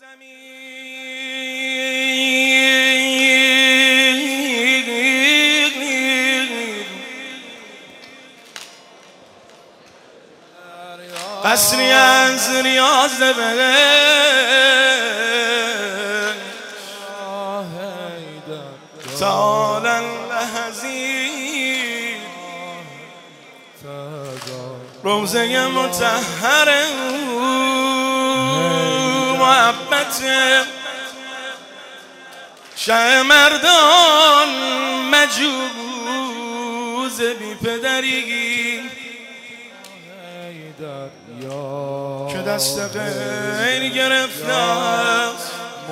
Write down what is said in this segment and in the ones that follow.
زمین قصری از ریاض بهشت تعالی اللحظی روزه مطهر محبت شه مردان مجوز بی پدری که دست غیر گرفته است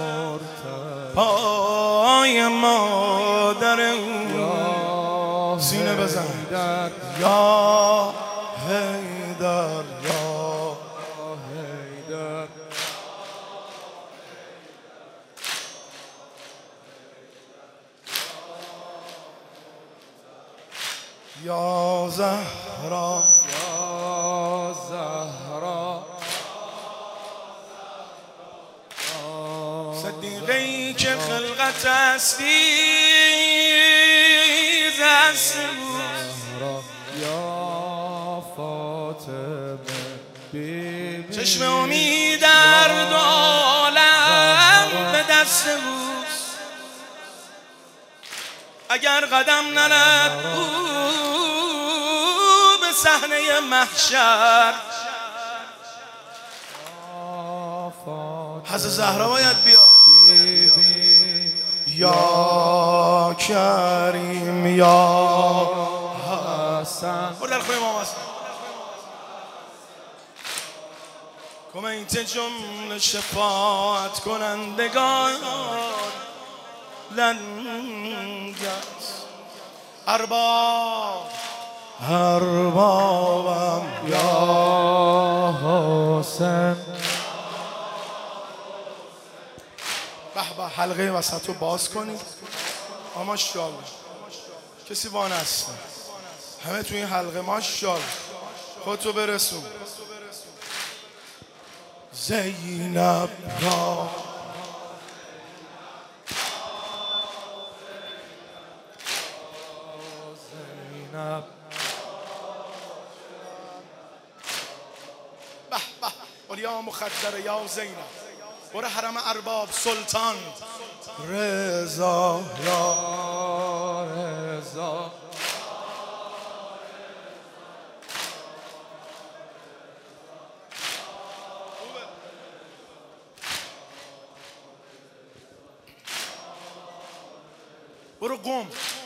پای مادر او سینه بزن یا حیدر یا حیدر یا زهرا یا زهرا صدیقه‌ای که خلقت هستی زهرا یا فاطمه چشم امید در دو عالم به دست اوست اگر قدم نرد او به صحنه محشر حضرت زهرا باید بیاد یا کریم یا حسن برو در خونه امام حسن کمیت جمله شفاعت کنندگان لنگت اربابم یا حسن به به حلقه وسط رو باز کنید ماشاءالله کسی وانه هست همه تو این حلقه ماشاءالله خودتو برسون زینب را زینب به به اولیا مخدر یا زینب برو حرم ارباب سلطان رضا یا رضا برو قم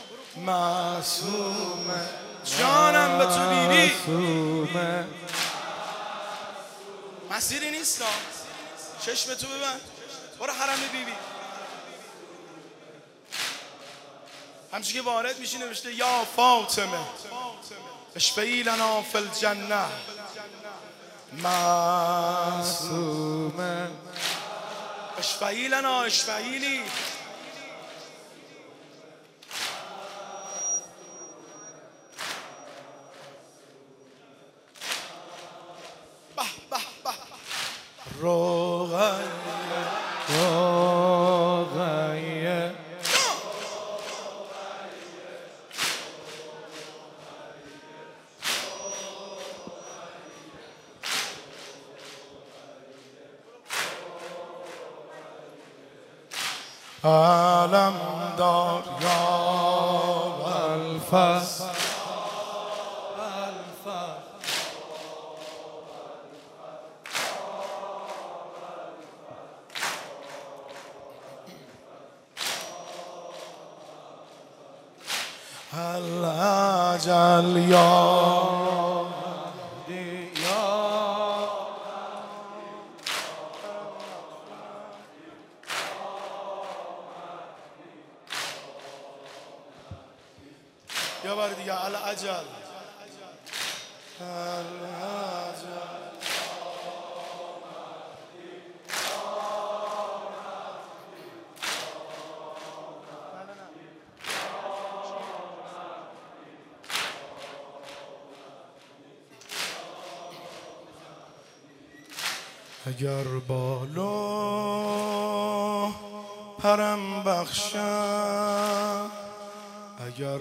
معصومه جانم به تو بیبی مسیری نیست چشم تو ببند برو حرم بیبی همچون که وارد میشی نوشته یا فاطمه اشفعی لنا فی الجنه معصومه اشفعی لنا اشفعی لی روغیه علم دار یا الفس الأجل يا يا بردي يا الأجل الأجل اگر بالا پرم بخشم، اگر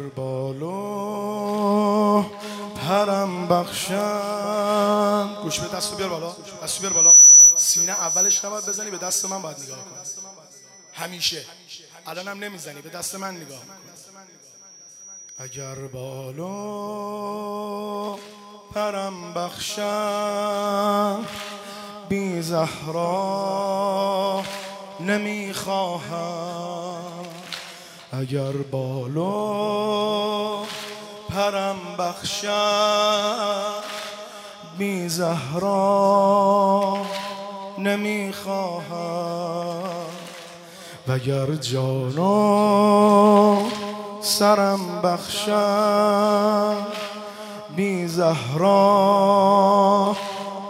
بالا پرم بخشم. گوش به دستو بیار بالا، دستو بیار بالا. سینه اولش نباید بزنی، به دست من باید نگاه کنی همیشه. الانم نمیزنی، به دست من نگاه کن. اگر بالا پرم بخشم، بی زهرا نمیخواهم. اگر بالا پرم بخشم، بی زهرا نمیخواهم. وگر جانا سرم بخشم، بی زهرا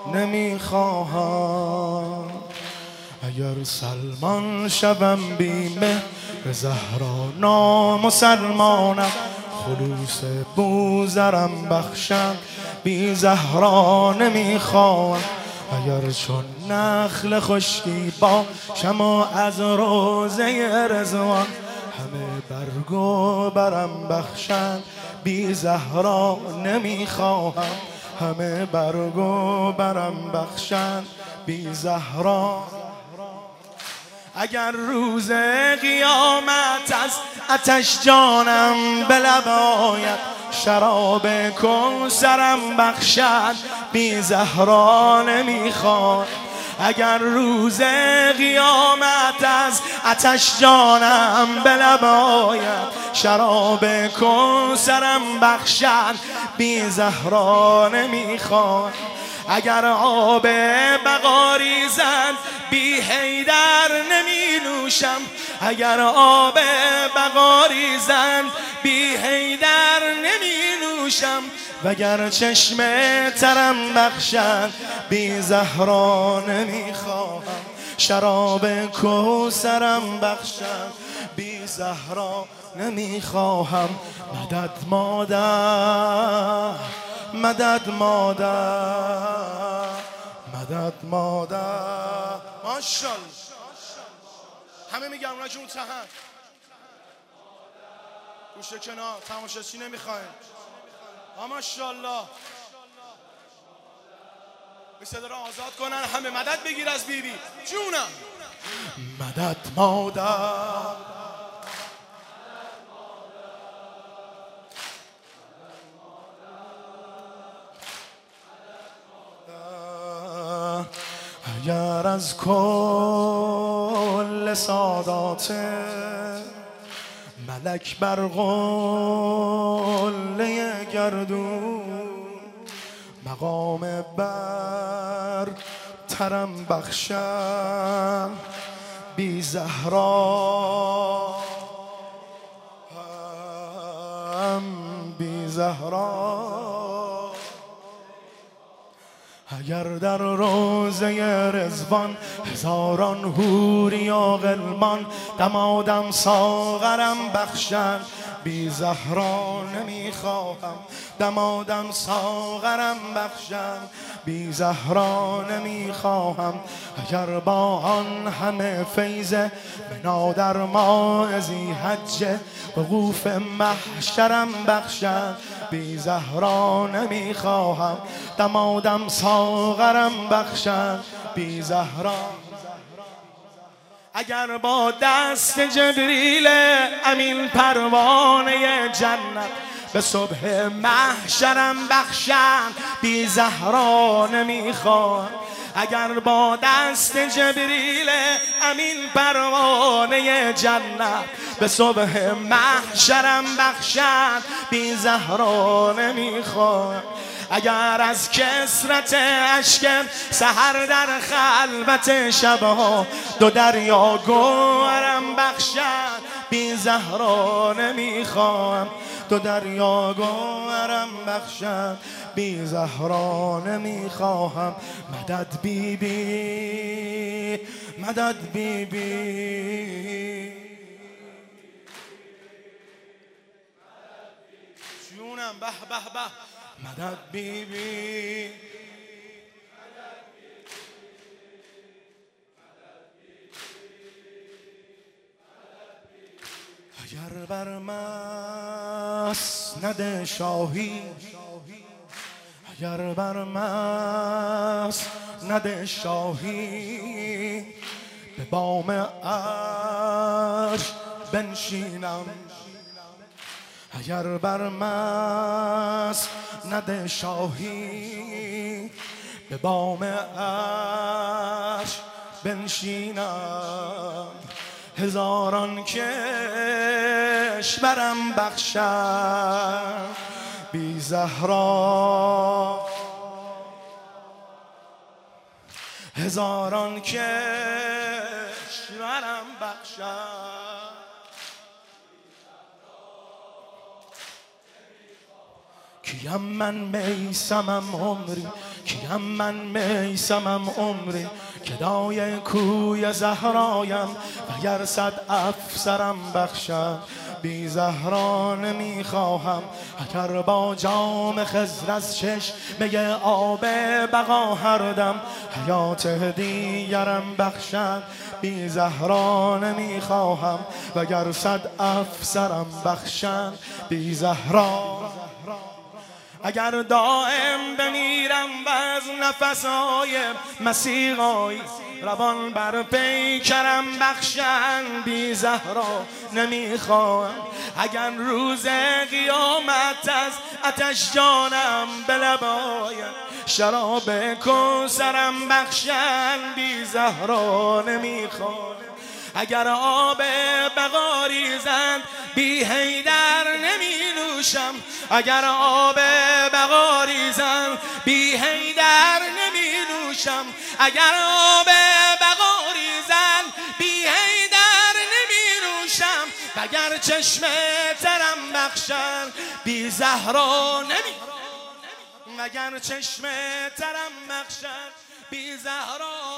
نمیخواهم. اگر سلمان شوم بی مهر زهرا نامسلمانم، خلوص بوذرم بخشم، بی زهرا نمیخواهم. اگر چون نخل خشکی باشم و از روضه رضوان، همه برگ و برم بخشم، بی زهرا نمیخواهم. همه برگ و برم بخشم، بی زهرا. اگر روز قیامت از آتش جانم به لب آید، شراب کوثرم بخشد، بی زهرا نمیخواد. اگر روز قیامت از آتش جانم به لب آید، شراب کوثرم بخشد، بی زهرا نمیخواد. اگر آب بقا ریزد، بی حیدر نمی نوشم. اگر آب بقا ریزد، بی حیدر نمی نوشم. وگر چشم ترم بخشد، بی زهرا نمیخواهم. شراب کوثرم بخشد، بی زهرا نمیخواهم. مدد مادر، مدد مادر، مدد مادر. ماشاءالله. همه میگن اونا که اون تهن گوشه کنار تماشاچی نمیخواین. ماشاءالله. به صدا را آزاد کنن، همه مدد بگیر از بیبی جونم. مدد مادر، اگر از کل سادات ملک بر قله گردون، مقام بر ترم بخشم، بی زهرا بی زهرا. اگر در روضه رضوان هزاران حوری و غلمان، دمادم ساغرم بخشن، بی زهرا نمیخواهم. دمادم ساغرم بخشن، بی زهرا نمیخواهم. اگر با آن همه فیض بنا در ماء ذی حجه، وقوف محشرم بخشن، بی زهرا نمیخواهم. دمادم ساغرم بخشن، بی زهرا. اگر با دست جبریل امین پروانه جنت، به صبح محشرم بخشن، بی زهرا نمیخوام. اگر با دست جبریل امین پروانه جنت، به صبح محشرم بخشن، بی زهرا نمیخوام. اگر از کثرت اشکم سحر در خلوت شبها، دو دریا گوهرم بخشن، بی زهرا نمیخوام. دو دریا گوهرم بخشن، بی زهرا نمیخواهم. مدد بی بی، مدد بی بی. جونم به به به. مدد بی بی، اگر بر مسند شاهی، اگر بر مسند شاهی به بام عرش بنشینم، اگر بر مسند شاهی به بام عرش بنشینم، هزاران کشورم بخشم بی زهرا، هزاران کشورم بخشم کیم من میسمم عمری، کیم من میسمم عمری گدای کوی زهرایم وگر صد افسرم بخشم بی زهرا نمیخواهم، اگر با جام خضر از چشمه آب بقا هر دم حیات دیگرم بخشد بی زهرا نمیخواهم، وگر صد افسرم بخشم بی زهرا، اگر دائم بمیرم و از نفسهای مسیحایی روان بر پیکرم بخشن بی زهرا نمیخواهم، اگر روز قیامت از آتش جانم به لبایم شراب کوثرم بخشن بی زهرا نمیخواهم، اگر آب بقا ریزند بی حیدر نمی نوشم، اگر آب بقا ریزند بی حیدر نمی نوشم، اگر آب بقا ریزند بی حیدر نمی نوشم، اگر چشم ترم بخشند بی زهرا نمی، اگر چشم ترم بخشند بی زهرا